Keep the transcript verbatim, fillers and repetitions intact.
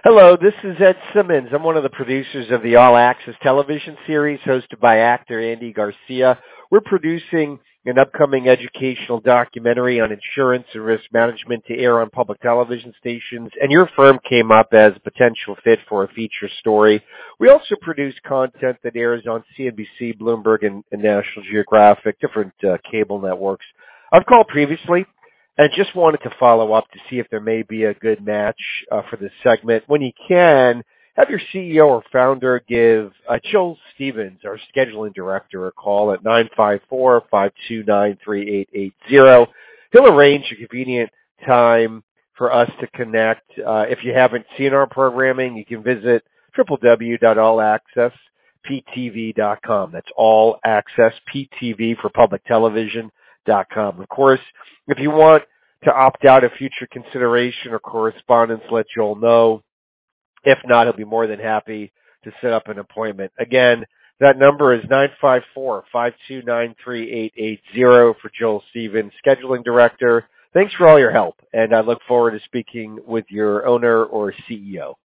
Hello, this is Ed Simmons. I'm one of the producers of the All Access television series hosted by actor Andy Garcia. We're producing an upcoming educational documentary on insurance and risk management to air on public television stations, and your firm came up as a potential fit for a feature story. We also produce content that airs on C N B C, Bloomberg, and, and National Geographic, different uh, cable networks. I've called previously and just wanted to follow up to see if there may be a good match uh, for this segment. When you can, have your C E O or founder give uh, Joel Stevens, our scheduling director, a call at nine five four, five two nine, three eight eight zero. He'll arrange a convenient time for us to connect. Uh, if you haven't seen our programming, you can visit w w w dot all access p t v dot com. That's All Access P T V for public television dot com. Of course, if you want to opt out of future consideration or correspondence, let Joel know. If not, he'll be more than happy to set up an appointment. Again, that number is nine five four, five two nine, three eight eight zero for Joel Stevens, scheduling director. Thanks for all your help, and I look forward to speaking with your owner or C E O.